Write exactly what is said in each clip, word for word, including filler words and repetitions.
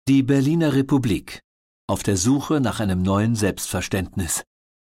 Die Berliner Republik auf der Suche nach einem neuen Selbstverständnis.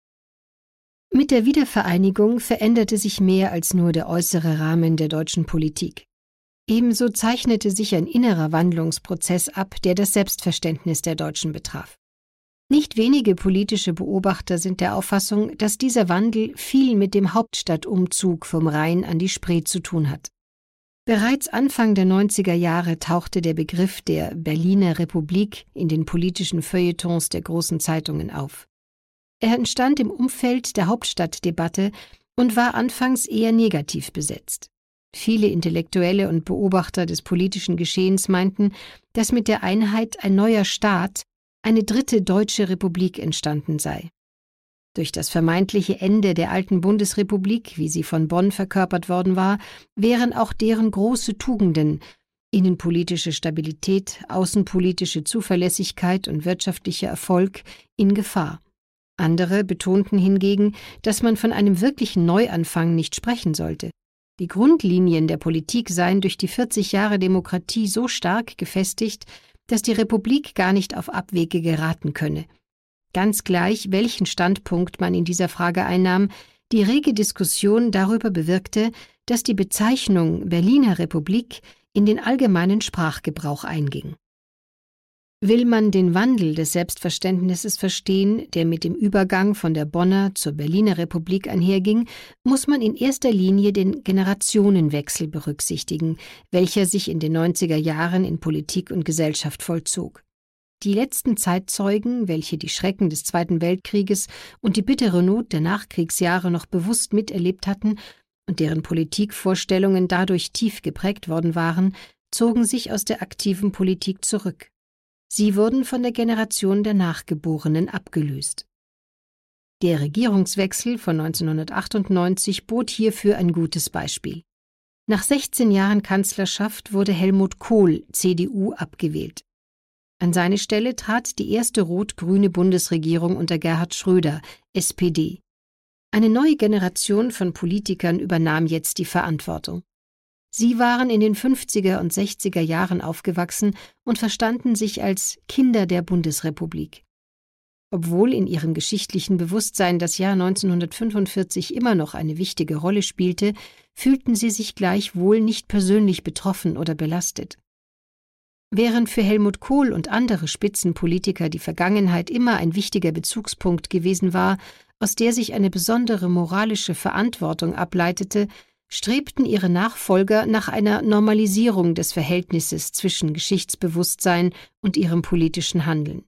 Mit der Wiedervereinigung veränderte sich mehr als nur der äußere Rahmen der deutschen Politik. Ebenso zeichnete sich ein innerer Wandlungsprozess ab, der das Selbstverständnis der Deutschen betraf. Nicht wenige politische Beobachter sind der Auffassung, dass dieser Wandel viel mit dem Hauptstadtumzug vom Rhein an die Spree zu tun hat. Bereits Anfang der neunziger Jahre tauchte der Begriff der Berliner Republik in den politischen Feuilletons der großen Zeitungen auf. Er entstand im Umfeld der Hauptstadtdebatte und war anfangs eher negativ besetzt. Viele Intellektuelle und Beobachter des politischen Geschehens meinten, dass mit der Einheit ein neuer Staat, eine dritte deutsche Republik entstanden sei. Durch das vermeintliche Ende der alten Bundesrepublik, wie sie von Bonn verkörpert worden war, wären auch deren große Tugenden, innenpolitische Stabilität, außenpolitische Zuverlässigkeit und wirtschaftlicher Erfolg, in Gefahr. Andere betonten hingegen, dass man von einem wirklichen Neuanfang nicht sprechen sollte. Die Grundlinien der Politik seien durch die vierzig Jahre Demokratie so stark gefestigt, dass die Republik gar nicht auf Abwege geraten könne. Ganz gleich, welchen Standpunkt man in dieser Frage einnahm, die rege Diskussion darüber bewirkte, dass die Bezeichnung Berliner Republik in den allgemeinen Sprachgebrauch einging. Will man den Wandel des Selbstverständnisses verstehen, der mit dem Übergang von der Bonner zur Berliner Republik einherging, muss man in erster Linie den Generationenwechsel berücksichtigen, welcher sich in den neunziger Jahren in Politik und Gesellschaft vollzog. Die letzten Zeitzeugen, welche die Schrecken des Zweiten Weltkrieges und die bittere Not der Nachkriegsjahre noch bewusst miterlebt hatten und deren Politikvorstellungen dadurch tief geprägt worden waren, zogen sich aus der aktiven Politik zurück. Sie wurden von der Generation der Nachgeborenen abgelöst. Der Regierungswechsel von neunzehnhundertachtundneunzig bot hierfür ein gutes Beispiel. Nach sechzehn Jahren Kanzlerschaft wurde Helmut Kohl, C D U, abgewählt. An seine Stelle trat die erste rot-grüne Bundesregierung unter Gerhard Schröder, S P D. Eine neue Generation von Politikern übernahm jetzt die Verantwortung. Sie waren in den fünfziger und sechziger Jahren aufgewachsen und verstanden sich als Kinder der Bundesrepublik. Obwohl in ihrem geschichtlichen Bewusstsein das Jahr neunzehnhundertfünfundvierzig immer noch eine wichtige Rolle spielte, fühlten sie sich gleichwohl nicht persönlich betroffen oder belastet. Während für Helmut Kohl und andere Spitzenpolitiker die Vergangenheit immer ein wichtiger Bezugspunkt gewesen war, aus der sich eine besondere moralische Verantwortung ableitete, strebten ihre Nachfolger nach einer Normalisierung des Verhältnisses zwischen Geschichtsbewusstsein und ihrem politischen Handeln.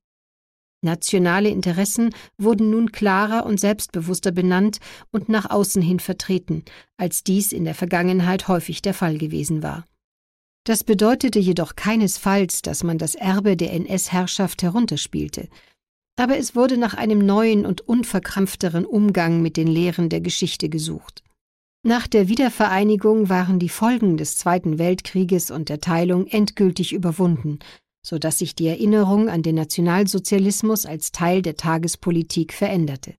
Nationale Interessen wurden nun klarer und selbstbewusster benannt und nach außen hin vertreten, als dies in der Vergangenheit häufig der Fall gewesen war. Das bedeutete jedoch keinesfalls, dass man das Erbe der N S-Herrschaft herunterspielte. Aber es wurde nach einem neuen und unverkrampfteren Umgang mit den Lehren der Geschichte gesucht. Nach der Wiedervereinigung waren die Folgen des Zweiten Weltkrieges und der Teilung endgültig überwunden, so dass sich die Erinnerung an den Nationalsozialismus als Teil der Tagespolitik veränderte.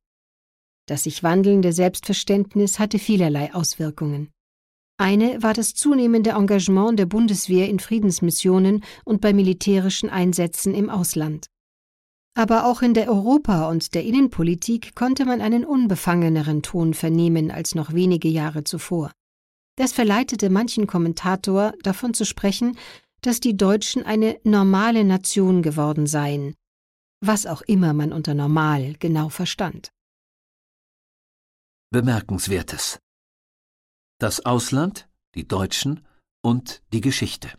Das sich wandelnde Selbstverständnis hatte vielerlei Auswirkungen. Eine war das zunehmende Engagement der Bundeswehr in Friedensmissionen und bei militärischen Einsätzen im Ausland. Aber auch in der Europa- und der Innenpolitik konnte man einen unbefangeneren Ton vernehmen als noch wenige Jahre zuvor. Das verleitete manchen Kommentator, davon zu sprechen, dass die Deutschen eine normale Nation geworden seien, was auch immer man unter normal genau verstand. Bemerkenswertes: Das Ausland, die Deutschen und die Geschichte.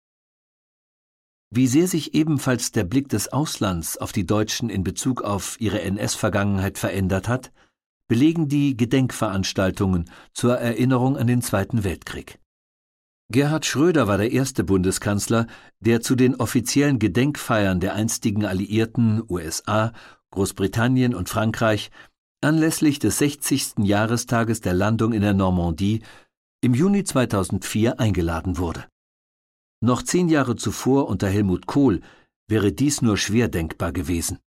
Wie sehr sich ebenfalls der Blick des Auslands auf die Deutschen in Bezug auf ihre N S-Vergangenheit verändert hat, belegen die Gedenkveranstaltungen zur Erinnerung an den Zweiten Weltkrieg. Gerhard Schröder war der erste Bundeskanzler, der zu den offiziellen Gedenkfeiern der einstigen Alliierten U S A, Großbritannien und Frankreich anlässlich des sechzigsten Jahrestages der Landung in der Normandie im Juni zweitausendvier eingeladen wurde. Noch zehn Jahre zuvor unter Helmut Kohl wäre dies nur schwer denkbar gewesen.